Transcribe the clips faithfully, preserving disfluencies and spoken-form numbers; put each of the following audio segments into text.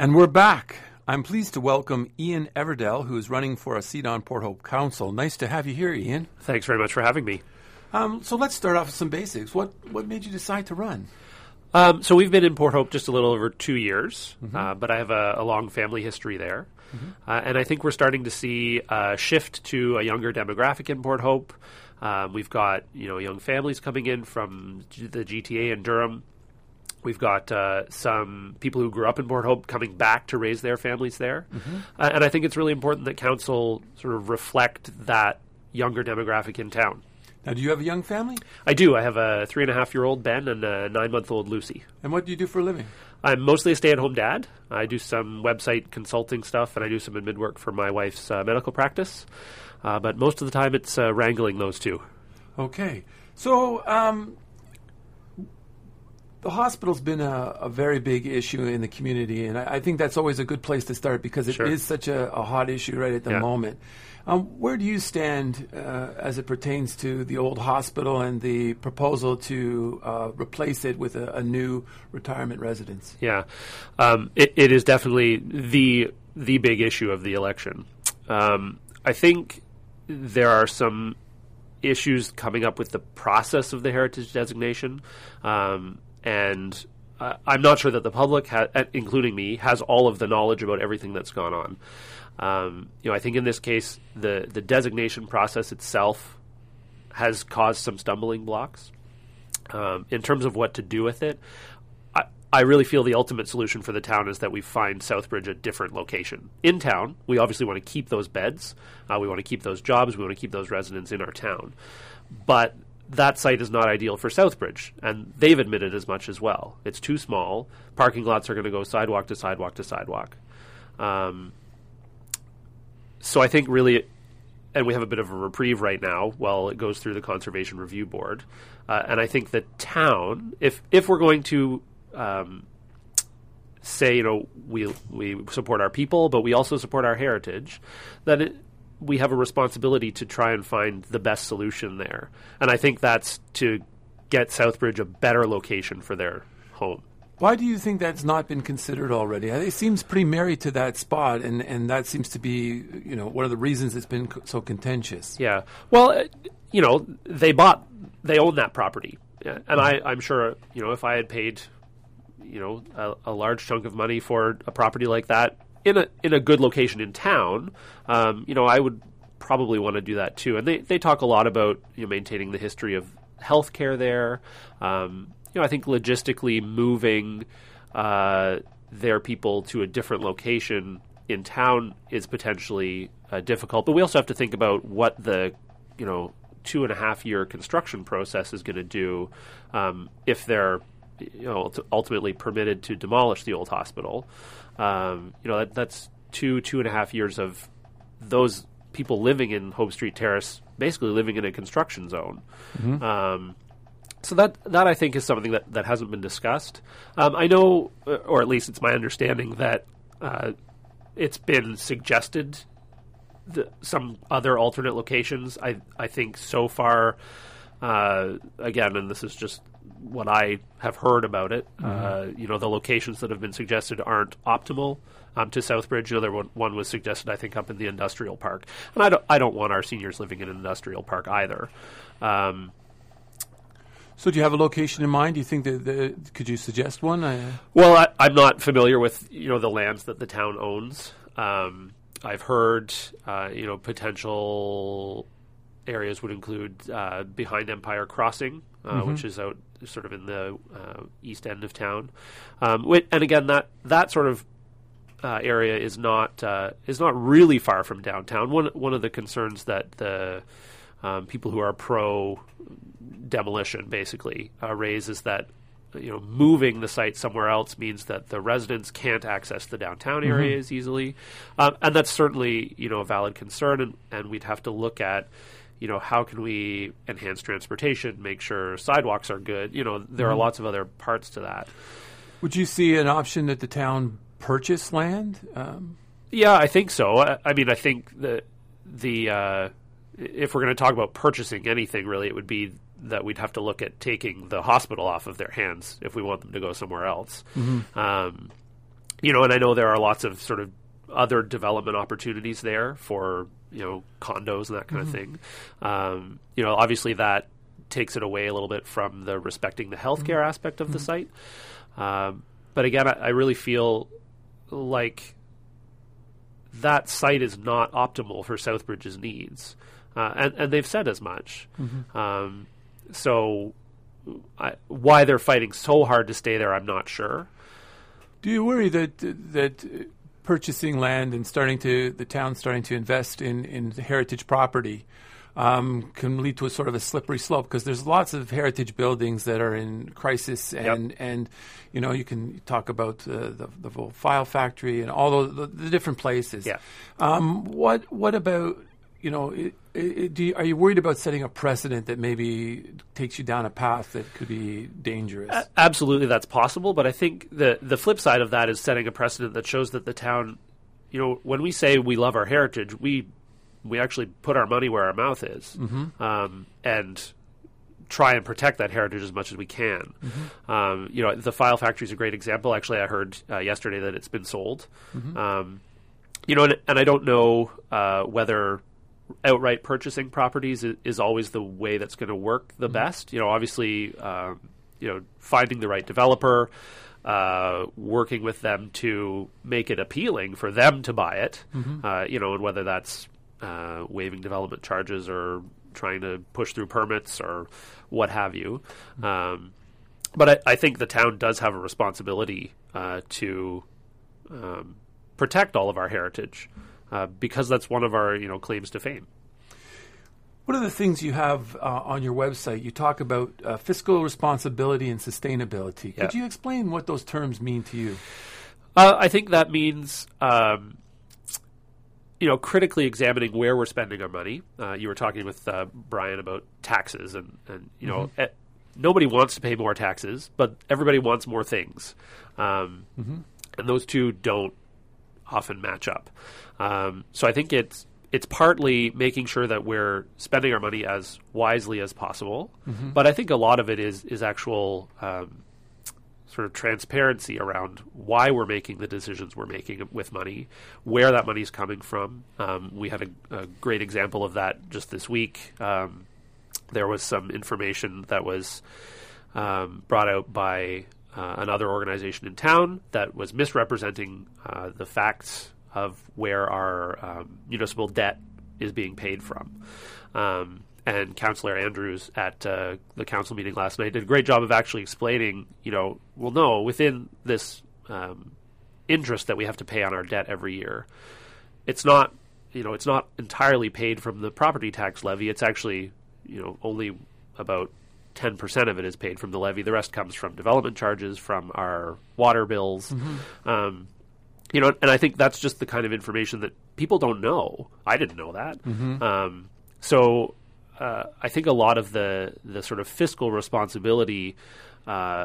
And we're back. I'm pleased to welcome Ian Everdell, who is running for a seat on Port Hope Council. Nice to have you here, Ian. Thanks very much for having me. Um, so let's start off with some basics. What what made you decide to run? Um, so we've been in Port Hope just a little over two years, Mm-hmm. uh, but I have a, a long family history there. Mm-hmm. Uh, and I think we're starting to see a shift to a younger demographic in Port Hope. Um, we've got you know young families coming in from G- the G T A and Durham. We've got uh, some people who grew up in Port Hope coming back to raise their families there. Mm-hmm. Uh, and I think it's really important that council sort of reflect that younger demographic in town. Now, do you have a young family? I do. I have a three-and-a-half-year-old Ben and a nine-month-old Lucy. And what do you do for a living? I'm mostly a stay-at-home dad. I do some website consulting stuff, and I do some admin work for my wife's uh, medical practice. Uh, but most of the time, it's uh, wrangling those two. Okay. So, um, the hospital's been a, a very big issue in the community, and I, I think that's always a good place to start because it Sure. is such a, a hot issue right at the Yeah. moment. Um, where do you stand uh, as it pertains to the old hospital and the proposal to uh, replace it with a, a new retirement residence? Yeah, um, it, it is definitely the the big issue of the election. Um, I think there are some issues coming up with the process of the heritage designation, um, and uh, I'm not sure that the public, ha- including me, has all of the knowledge about everything that's gone on. Um, you know, I think in this case, the the designation process itself has caused some stumbling blocks. Um, in terms of what to do with it, I, I really feel the ultimate solution for the town is that we find Southbridge a different location. In town, we obviously want to keep those beds, uh, we want to keep those jobs, we want to keep those residents in our town. But that site is not ideal for Southbridge, and they've admitted as much as well. It's too small. Parking lots are going to go sidewalk to sidewalk to sidewalk. Um, so I think really, and we have a bit of a reprieve right now while it goes through the Conservation Review Board. Uh, and I think the town, if if we're going to um, say, you know, we we support our people, but we also support our heritage, then it, we have a responsibility to try and find the best solution there. And I think that's to get Southbridge a better location for their home. Why do you think that's not been considered already? It seems pretty married to that spot, and, and that seems to be, you know, one of the reasons it's been co- so contentious. Yeah. Well, uh, you know, they bought, they own that property. Yeah. And I, I'm sure, you know, if I had paid, you know, a, a large chunk of money for a property like that in a in a good location in town, um, you know, I would probably want to do that too. And they, they talk a lot about, you know, maintaining the history of healthcare there. Um, you know, I think logistically moving uh, their people to a different location in town is potentially uh, difficult. But we also have to think about what the, you know, two and a half year construction process is going to do um, if they're, you know, ultimately permitted to demolish the old hospital. Um, you know, that, that's two, two and a half years of those people living in Hope Street Terrace, basically living in a construction zone. Mm-hmm. Um, so that, that I think is something that, that hasn't been discussed. Um, I know, or at least it's my understanding, that uh, it's been suggested the, some other alternate locations. I, I think so far, uh, again, and this is just what I have heard about it, mm-hmm. uh, you know, the locations that have been suggested aren't optimal um, to Southbridge. You know, there one, one was suggested, I think, up in the industrial park. And I don't, I don't want our seniors living in an industrial park either. Um, so do you have a location in mind? Do you think that, the, could you suggest one? I, well, I, I'm not familiar with, you know, the lands that the town owns. Um, I've heard, uh, you know, potential areas would include uh, behind Empire Crossing, uh, mm-hmm. which is out sort of in the uh, east end of town. Um, wh- and again, that that sort of uh, area is not uh, is not really far from downtown. One one of the concerns that the um, people who are pro demolition basically uh, raise is that, you know, moving the site somewhere else means that the residents can't access the downtown area mm-hmm. as easily, um, and that's certainly, you know, a valid concern. And, and we'd have to look at, you know, how can we enhance transportation, make sure sidewalks are good. You know, there mm-hmm. are lots of other parts to that. Would you see an option that the town purchase land? Um, yeah, I think so. I, I mean, I think the the uh, if we're going to talk about purchasing anything, really, it would be that we'd have to look at taking the hospital off of their hands if we want them to go somewhere else. Mm-hmm. Um, you know, and I know there are lots of sort of other development opportunities there for, you know, condos and that kind mm-hmm. of thing. Um, you know, obviously that takes it away a little bit from the respecting the healthcare mm-hmm. aspect of mm-hmm. the site. Um, but again, I, I really feel like that site is not optimal for Southbridge's needs. Uh, and, and they've said as much. Mm-hmm. Um, so I, why they're fighting so hard to stay there, I'm not sure. Do you worry that that purchasing land and starting to the town starting to invest in, in heritage property um, can lead to a sort of a slippery slope? Because there's lots of heritage buildings that are in crisis, and yep. and you know you can talk about uh, the the Vol File Factory and all the, the different places. Yeah. Um, what what about you know? It, it, do you, are you worried about setting a precedent that maybe takes you down a path that could be dangerous? A- absolutely, that's possible. But I think the the flip side of that is setting a precedent that shows that the town, you know, when we say we love our heritage, we we actually put our money where our mouth is, mm-hmm. um, and try and protect that heritage as much as we can. Mm-hmm. Um, you know, the File Factory is a great example. Actually, I heard uh, yesterday that it's been sold. Mm-hmm. Um, you know, and, and I don't know uh, whether outright purchasing properties is, is always the way that's going to work the mm-hmm. best. You know, obviously, um, you know, finding the right developer, uh, working with them to make it appealing for them to buy it. Mm-hmm. Uh, you know, and whether that's uh, waiving development charges or trying to push through permits or what have you. Mm-hmm. Um, but I, I think the town does have a responsibility uh, to um, protect all of our heritage. Uh, because that's one of our, you know, claims to fame. What are the things you have uh, on your website? You talk about uh, fiscal responsibility and sustainability. Yeah. Could you explain what those terms mean to you? Uh, I think that means, um, you know, critically examining where we're spending our money. Uh, you were talking with uh, Brian about taxes, and, and you know, mm-hmm. eh, nobody wants to pay more taxes, but everybody wants more things. Um, mm-hmm. And those two don't often match up. Um, so I think it's it's partly making sure that we're spending our money as wisely as possible, mm-hmm. but I think a lot of it is is actual um, sort of transparency around why we're making the decisions we're making with money, where that money is coming from. Um, we had a, a great example of that just this week. Um, there was some information that was um, brought out by uh, another organization in town that was misrepresenting uh, the facts of where our um, municipal debt is being paid from. Um, and Councillor Andrews at uh, the council meeting last night did a great job of actually explaining, you know, well, no, within this um, interest that we have to pay on our debt every year, it's not, you know, it's not entirely paid from the property tax levy. It's actually, you know, only about ten percent of it is paid from the levy. The rest comes from development charges, from our water bills. Mm-hmm. Um, You know, and I think that's just the kind of information that people don't know. I didn't know that. Mm-hmm. Um, so uh, I think a lot of the the sort of fiscal responsibility uh,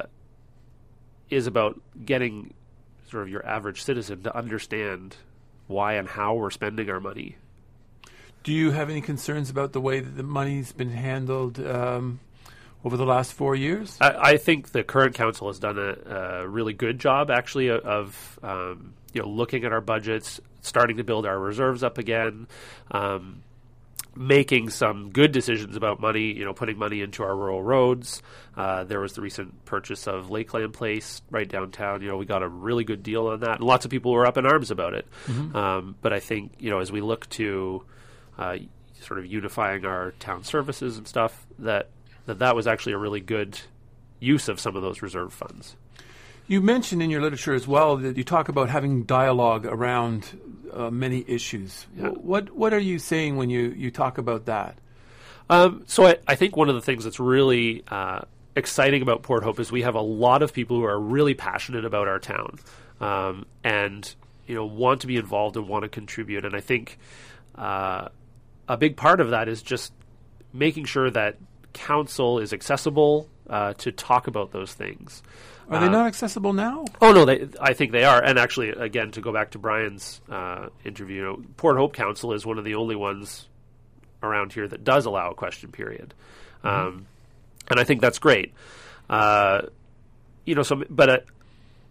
is about getting sort of your average citizen to understand why and how we're spending our money. Do you have any concerns about the way that the money's been handled um, over the last four years? I, I think the current council has done a, a really good job, actually, of um, you know, looking at our budgets, starting to build our reserves up again, um, making some good decisions about money, you know, putting money into our rural roads. Uh, there was the recent purchase of Lakeland Place right downtown. You know, we got a really good deal on that, and lots of people were up in arms about it. Mm-hmm. Um, but I think, you know, as we look to uh, sort of unifying our town services and stuff, that, that that was actually a really good use of some of those reserve funds. You mentioned in your literature as well that you talk about having dialogue around uh, many issues. Yeah. What what are you saying when you, you talk about that? Um, so I, I think one of the things that's really uh, exciting about Port Hope is we have a lot of people who are really passionate about our town um, and you know want to be involved and want to contribute. And I think uh, a big part of that is just making sure that council is accessible uh, to talk about those things. Are they not accessible now? Oh, no, they, I think they are. And actually, again, to go back to Brian's uh, interview, you know, Port Hope Council is one of the only ones around here that does allow a question period. Mm-hmm. Um, and I think that's great. Uh, you know, so, but uh,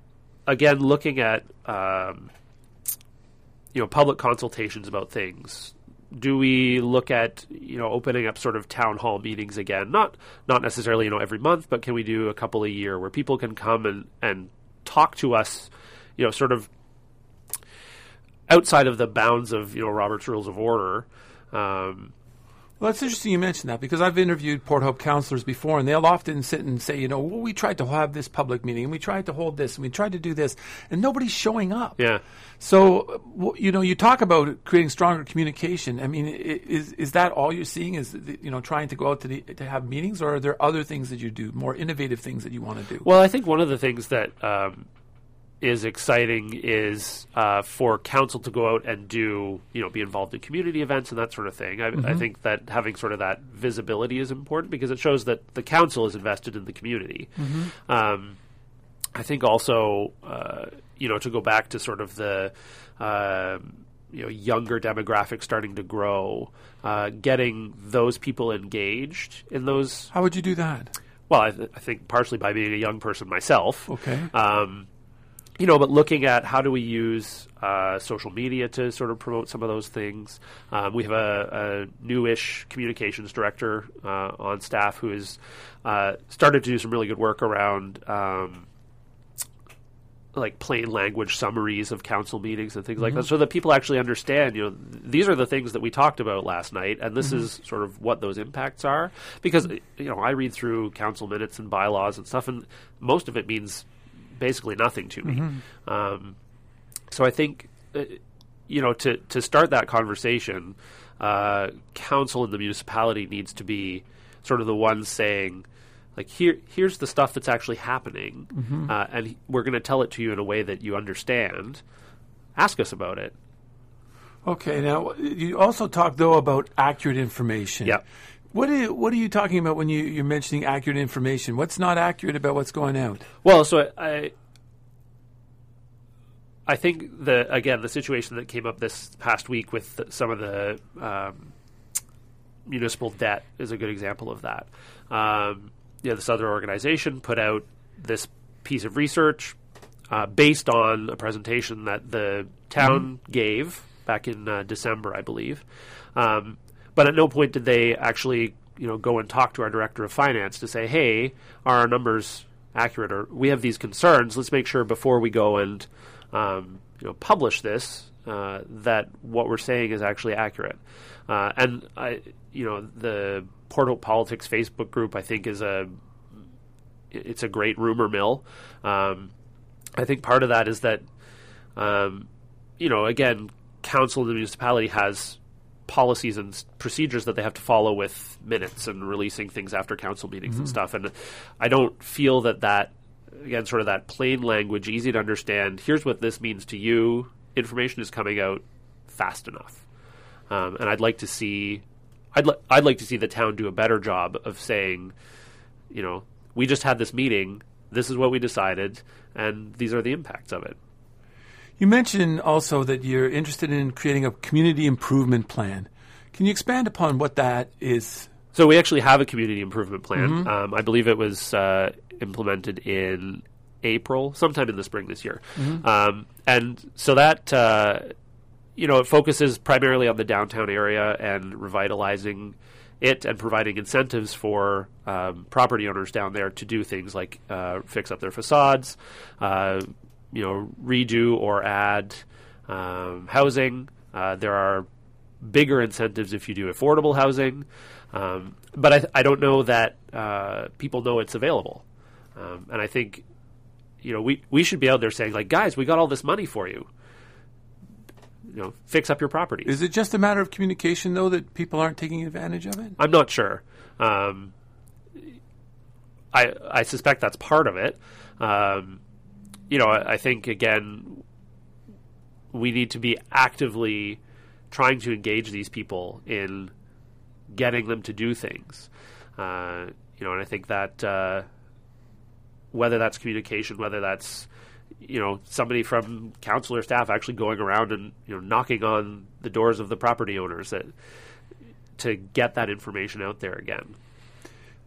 again, looking at um, you know public consultations about things. Do we look at you know opening up sort of town hall meetings again? Not not necessarily you know every month, but can we do a couple a year where people can come and, and talk to us, you know, sort of outside of the bounds of you know Robert's Rules of Order. Um, Well, it's interesting you mention that because I've interviewed Port Hope councillors before, and they'll often sit and say, you know, well, we tried to have this public meeting, and we tried to hold this, and we tried to do this, and nobody's showing up. Yeah. So, you know, you talk about creating stronger communication. I mean, is is that all you're seeing? Is you know trying to go out to the, to have meetings, or are there other things that you do, more innovative things that you want to do? Well, I think one of the things that um, is exciting is uh, for council to go out and do, you know, be involved in community events and that sort of thing. I, mm-hmm. I think that having sort of that visibility is important because it shows that the council is invested in the community. Mm-hmm. Um, I think also, uh, you know, to go back to sort of the, uh, you know, younger demographic starting to grow, uh, getting those people engaged in those. How would you do that? Well, I, th- I think partially by being a young person myself. Okay. Um, You know, but looking at how do we use uh, social media to sort of promote some of those things. Um, we have a, a newish communications director uh, on staff who has uh, started to do some really good work around um, like plain language summaries of council meetings and things mm-hmm. like that, so that people actually understand, you know, th- these are the things that we talked about last night, and this mm-hmm. is sort of what those impacts are. Because, you know, I read through council minutes and bylaws and stuff, and most of it means basically nothing to me. Mm-hmm. Um, so I think, uh, you know, to, to start that conversation, uh, council in the municipality needs to be sort of the ones saying, like, here, here's the stuff that's actually happening, mm-hmm. uh, and we're going to tell it to you in a way that you understand. Ask us about it. Okay. Now, you also talk, though, about accurate information. Yeah. What are you, what are you talking about when you, you're mentioning accurate information? What's not accurate about what's going out? Well, so I, I think the again the situation that came up this past week with the, some of the um, municipal debt is a good example of that. Um, you know, this other organization put out this piece of research uh, based on a presentation that the town mm-hmm. gave back in uh, December, I believe. Um, But at no point did they actually, you know, go and talk to our director of finance to say, "Hey, are our numbers accurate? Or we have these concerns. Let's make sure before we go and, um, you know, publish this uh, that what we're saying is actually accurate." Uh, and I, you know, the Port Hope Politics Facebook group, I think, is a it's a great rumor mill. Um, I think part of that is that, um, you know, again, council in the municipality has policies and procedures that they have to follow with minutes and releasing things after council meetings mm-hmm. and stuff. And I don't feel that that, again, sort of that plain language, easy to understand, here's what this means to you, information is coming out fast enough. Um, and I'd like to see, I'd, li- I'd like to see the town do a better job of saying, you know, we just had this meeting, this is what we decided, and these are the impacts of it. You mentioned also that you're interested in creating a community improvement plan. Can you expand upon what that is? So we actually have a community improvement plan. Mm-hmm. Um, I believe it was uh, implemented in April, sometime in the spring this year. Mm-hmm. Um, and so that, uh, you know, it focuses primarily on the downtown area and revitalizing it and providing incentives for um, property owners down there to do things like uh, fix up their facades, uh you know, redo or add um, housing. Uh, there are bigger incentives if you do affordable housing. Um, but I, I don't know that uh, people know it's available. Um, and I think, you know, we, we should be out there saying, like, guys, we got all this money for you. You know, fix up your properties. Is it just a matter of communication, though, that people aren't taking advantage of it? I'm not sure. Um, I I suspect that's part of it. Um You know, I think, again, we need to be actively trying to engage these people in getting them to do things. Uh, you know, and I think that uh, whether that's communication, whether that's, you know, somebody from council or staff actually going around and, you know, knocking on the doors of the property owners that, to get that information out there again.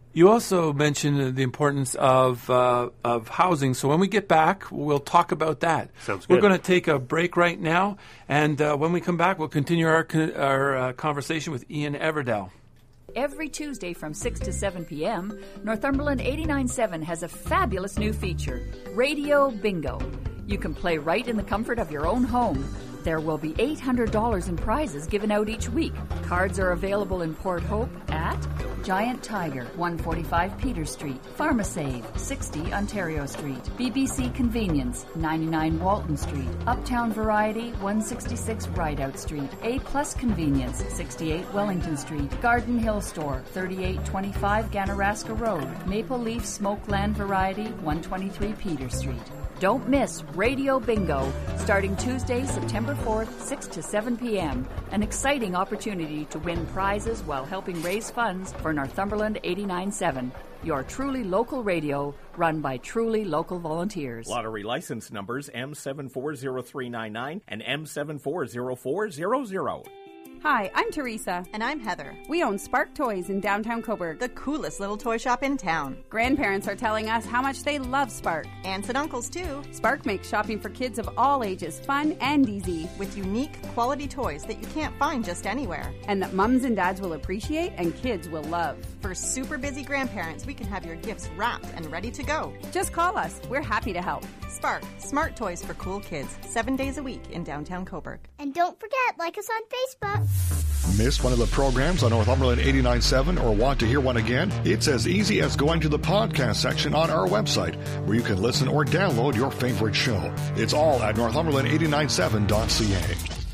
You also mentioned the importance of uh, of housing. So when we get back, we'll talk about that. Sounds good. We're going to take a break right now, and uh, when we come back, we'll continue our con- our uh, conversation with Ian Everdell. Every Tuesday from six to seven p.m., Northumberland eighty-nine point seven has a fabulous new feature, Radio Bingo. You can play right in the comfort of your own home. There will be eight hundred dollars in prizes given out each week. Cards are available in Port Hope at Giant Tiger, one forty-five Peter Street, Pharmasave, sixty Ontario Street, B B C Convenience, ninety-nine Walton Street, Uptown Variety, one sixty-six Rideout Street, A Plus Convenience, sixty-eight Wellington Street, Garden Hill Store, thirty-eight twenty-five Ganaraska Road, Maple Leaf Smokeland Variety, one twenty-three Peter Street. Don't miss Radio Bingo, starting Tuesday, September fourth, six to seven p.m. An exciting opportunity to win prizes while helping raise funds for Northumberland eighty-nine point seven, your truly local radio run by truly local volunteers. Lottery license numbers M seven four zero three nine nine and M seven four zero four zero zero. Hi, I'm Teresa. And I'm Heather. We own Spark Toys in downtown Cobourg, the coolest little toy shop in town. Grandparents are telling us how much they love Spark. Aunts and uncles, too. Spark makes shopping for kids of all ages fun and easy. With unique, quality toys that you can't find just anywhere. And that mums and dads will appreciate and kids will love. For super busy grandparents, we can have your gifts wrapped and ready to go. Just call us. We're happy to help. Spark, smart toys for cool kids, seven days a week in downtown Cobourg. And don't forget, like us on Facebook. Missed one of the programs on Northumberland eighty-nine point seven or want to hear one again? It's as easy as going to the podcast section on our website, where you can listen or download your favorite show. It's all at northumberland eight nine seven dot c a.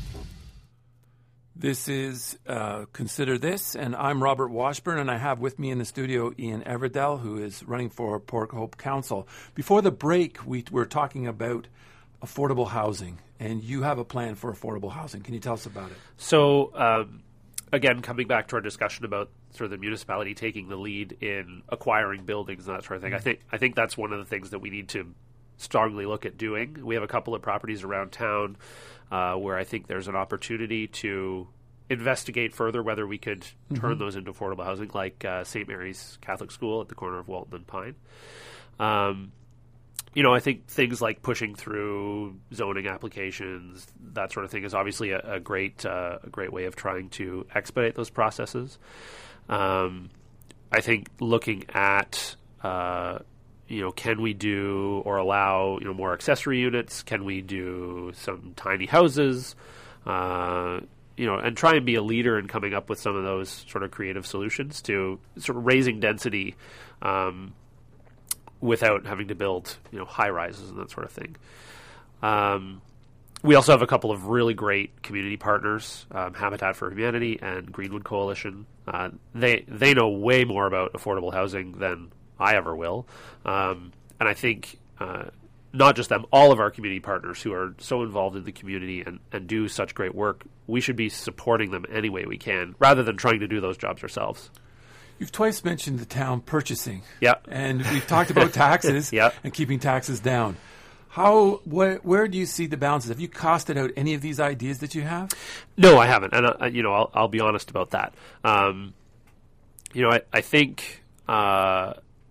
This is uh, Consider This, and I'm Robert Washburn, and I have with me in the studio Ian Everdell, who is running for Port Hope Council. Before the break, we were talking about affordable housing, and you have a plan for affordable housing. Can you tell us about it? So, um, again, coming back to our discussion about sort of the municipality taking the lead in acquiring buildings and that sort of thing, I think I think that's one of the things that we need to strongly look at doing. We have a couple of properties around town uh, where I think there's an opportunity to investigate further whether we could mm-hmm. turn those into affordable housing, like uh, Saint Mary's Catholic School at the corner of Walton and Pine. Um, you know, I think things like pushing through zoning applications, that sort of thing, is obviously a, a great uh, a great way of trying to expedite those processes. Um, I think looking at uh, you know, can we do or allow, you know, more accessory units? Can we do some tiny houses? Uh, you know, and try and be a leader in coming up with some of those sort of creative solutions to sort of raising density um, without having to build, you know, high rises and that sort of thing. Um, we also have a couple of really great community partners, um, Habitat for Humanity and Greenwood Coalition. Uh, they they know way more about affordable housing than I ever will. Um, and I think uh, not just them, all of our community partners who are so involved in the community and, and do such great work, we should be supporting them any way we can, rather than trying to do those jobs ourselves. You've twice mentioned the town purchasing. Yeah. And we've talked about taxes yep. and keeping taxes down. How, wh- where do you see the balances? Have you costed out any of these ideas that you have? No, I haven't. And, uh, you know, I'll, I'll be honest about that. Um, you know, I, I think... Uh,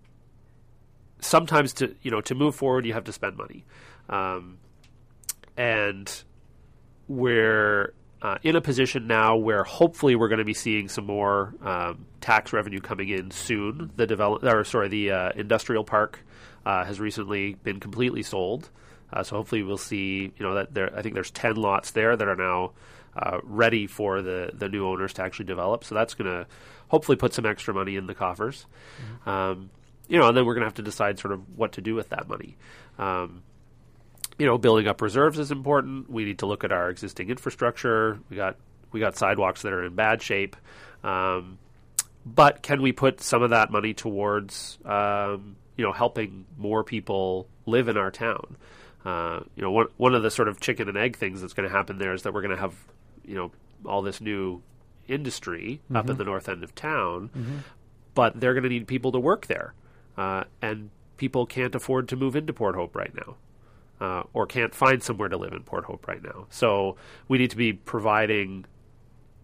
Sometimes to you know to move forward, you have to spend money, um, and we're uh, in a position now where hopefully we're going to be seeing some more um, tax revenue coming in soon. The develop, or sorry, the uh, industrial park uh, has recently been completely sold, uh, so hopefully we'll see. You know that there, I think there's ten lots there that are now uh, ready for the the new owners to actually develop. So that's going to hopefully put some extra money in the coffers. Mm-hmm. Um, You know, and then we're going to have to decide sort of what to do with that money. Um, you know, building up reserves is important. We need to look at our existing infrastructure. We got we got sidewalks that are in bad shape. Um, but can we put some of that money towards, um, you know, helping more people live in our town? Uh, you know, one one of the sort of chicken and egg things that's going to happen there is that we're going to have, you know, all this new industry mm-hmm. up in the north end of town, mm-hmm. but they're going to need people to work there. Uh, and people can't afford to move into Port Hope right now, uh, or can't find somewhere to live in Port Hope right now. So we need to be providing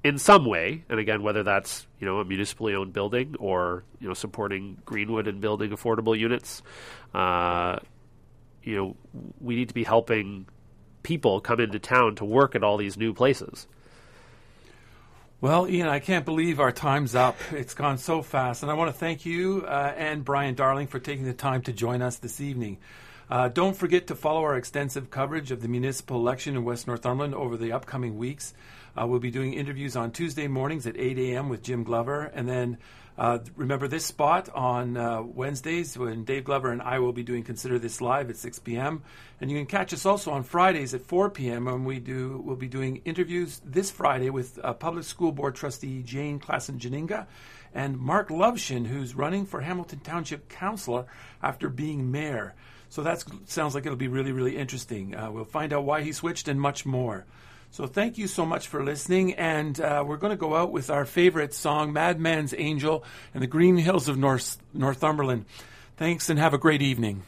in some way, and again, whether that's, you know, a municipally owned building or, you know, supporting Greenwood and building affordable units, uh, you know, we need to be helping people come into town to work at all these new places. Well, Ian, I can't believe our time's up. It's gone so fast. And I want to thank you uh, and Brian Darling for taking the time to join us this evening. Uh, don't forget to follow our extensive coverage of the municipal election in West Northumberland over the upcoming weeks. Uh, we'll be doing interviews on Tuesday mornings at eight a.m. with Jim Glover. And then uh, remember this spot on uh, Wednesdays when Dave Glover and I will be doing Consider This Live at six p.m. And you can catch us also on Fridays at four p.m. when we do, we'll be doing interviews this Friday with uh, Public School Board Trustee Jane Klassen-Janinga and Mark Lovshin, who's running for Hamilton Township Councillor after being mayor. So that sounds like it'll be really, really interesting. Uh, we'll find out why he switched and much more. So thank you so much for listening, and uh, we're going to go out with our favorite song, Madman's Angel, and the Green Hills of North Northumberland. Thanks, and have a great evening.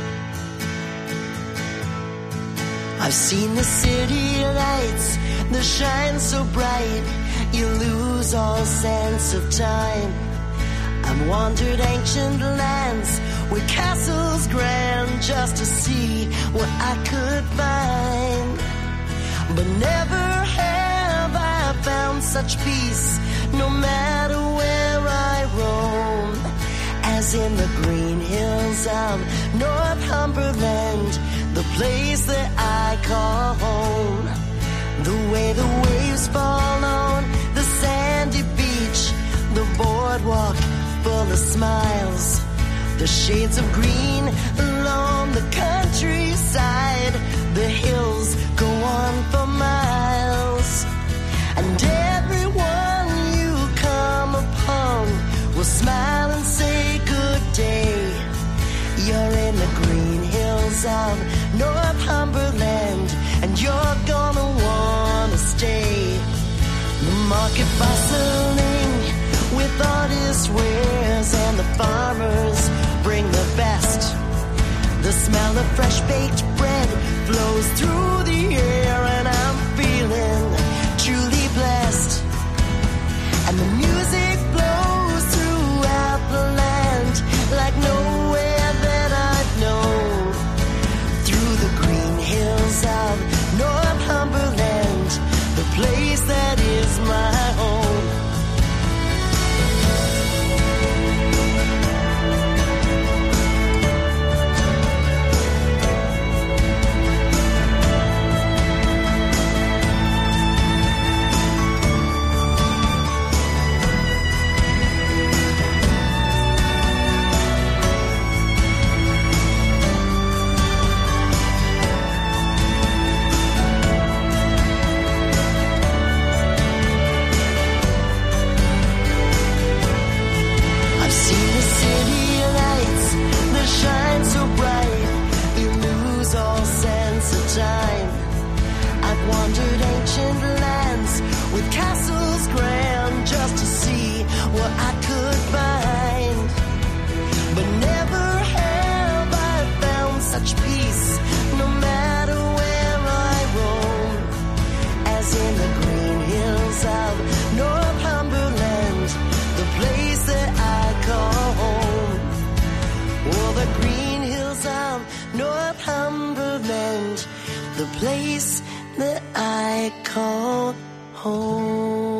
I've seen the city lights that shine so bright, you lose all sense of time. I've wandered ancient lands with castles grand just to see what I could find. But never have I found such peace, no matter where I roam, as in the green hills of Northumberland, the place that I call home. The way the waves fall on the sandy beach, the boardwalk full of smiles, the shades of green along the countryside, the hills go on for miles, and everyone you come upon will smile and say good day. You're in the green hills of Northumberland, and you're gonna wanna stay. The market bustling with artist wares, and the farmers bring the best. The smell of fresh baked bread flows through the air, and I'm feeling truly blessed. And the music flows throughout the land like nowhere that I've known. Through the green hills of Northumberland, the place that is my home. Wandered ancient lands with castles grand just to see what I could find. But never have I found such peace, no matter where I roam, as in the green hills of Northumberland, the place that I call home. Oh, the green hills of Northumberland, the place that I call home.